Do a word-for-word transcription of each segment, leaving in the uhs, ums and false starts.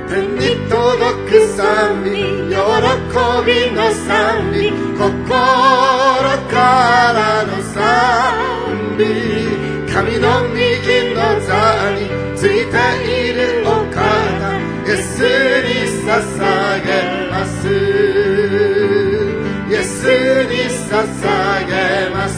天に届く賛美、喜びの賛美、心からの賛美、神の右の座についているお方、イエスに捧げます、イエスに捧げます。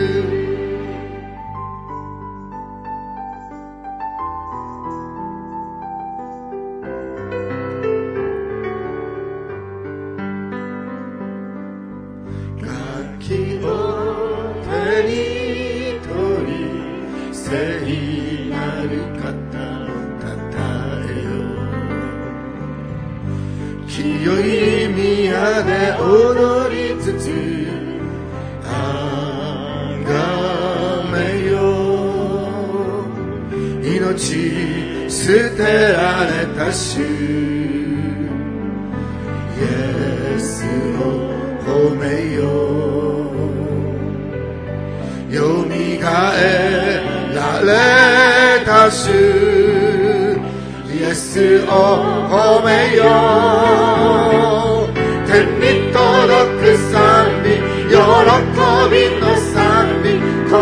清い宮で踊りつつあがめよ、命捨てられた主イエスを褒めよ、よみがえられた主イエスを褒めよ、天に届く賛美、喜びの賛美、心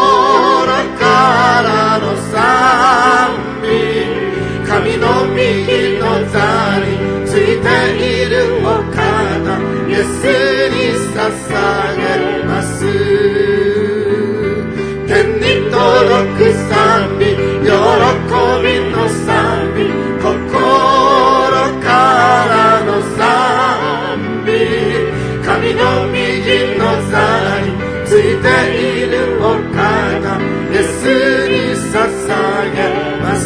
からの賛美、神の右の座についているお方、イエスに捧げます。天に届く賛美、喜びの賛美、心からの賛美、神の右の座についているお方、イエスに捧げます。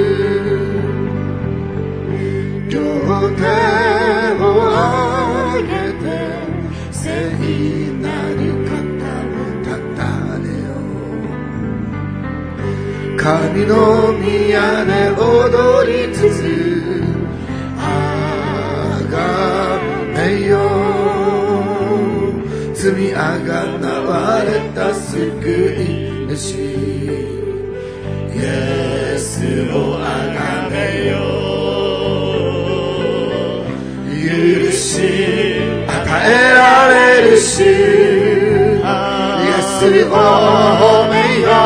両手を上げて聖なる方をたたえよ、神の宮で踊りつつあがめよ、罪あがなわれた救い主イエスをあがめよ、許し与えられる主イエスを褒めよ、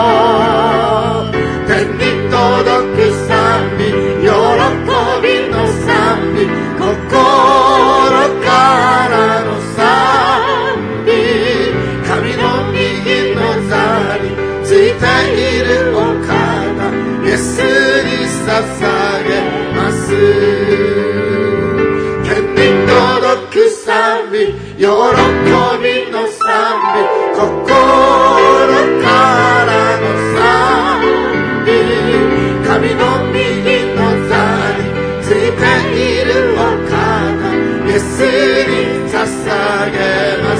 天に届く賛美、喜びの賛美、心からの賛美、神の右の座についているお方、イエスに捧げます。天に届く賛美、喜びの賛美、心からの賛美、神の右の座についているお方、イエスに捧げます、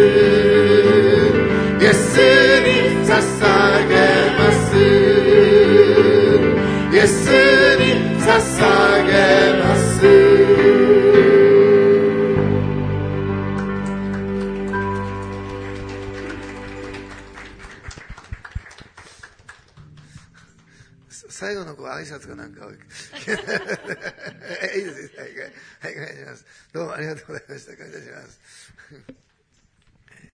イエスに捧げます、イエスに捧げます。最後のこう挨拶かなんかをいいですね。はい、はい、お願いします。どうもありがとうございました。感謝します。